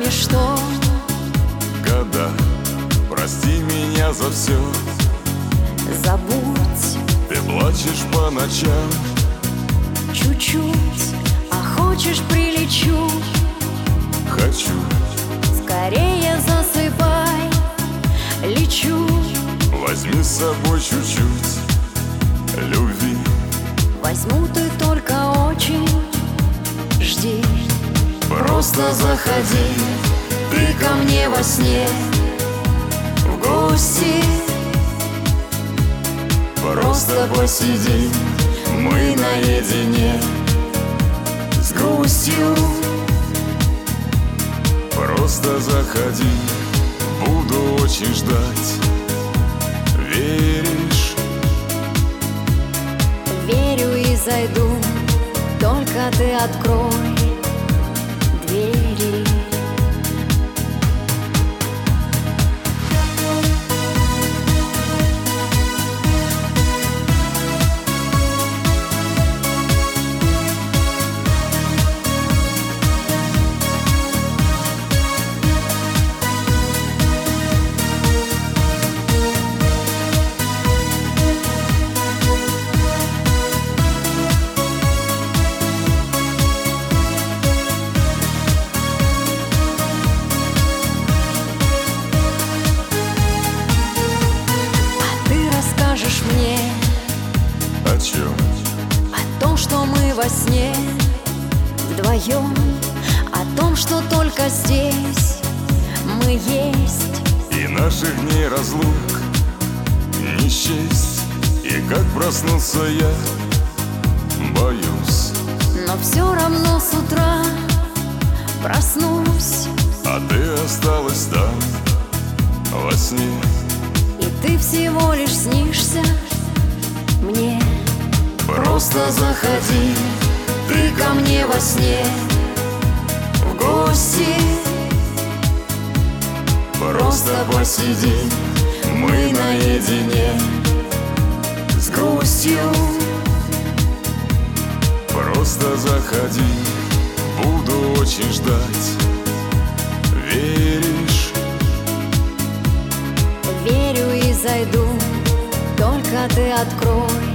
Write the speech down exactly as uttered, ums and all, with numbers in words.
кое-что. Года, прости меня за все. Забудь Ты плачешь по ночам. чуть-чуть, а хочешь прилечу. Хочу, Скорее засыпай, лечу. возьми с собой чуть-чуть любви. Возьму, ты только очень жди. Просто заходи Ты ко мне во сне в гости. Просто посиди, мы наедине с грустью. Просто заходи, буду очень ждать. Веришь? Верю и зайду, только ты открой двери. Скажешь мне О чем? о том, что мы во сне вдвоем, о том, что только здесь мы есть. И наших дней разлук не счесть. И как проснулся я, боюсь. Но все равно с утра проснусь, А ты осталась там, во сне. и ты всего лишь снишься мне. Просто заходи, Ты ко мне во сне в гости. Просто посиди, мы наедине с грустью. Просто заходи, буду очень ждать. Веришь? Верю и зайду, только ты открой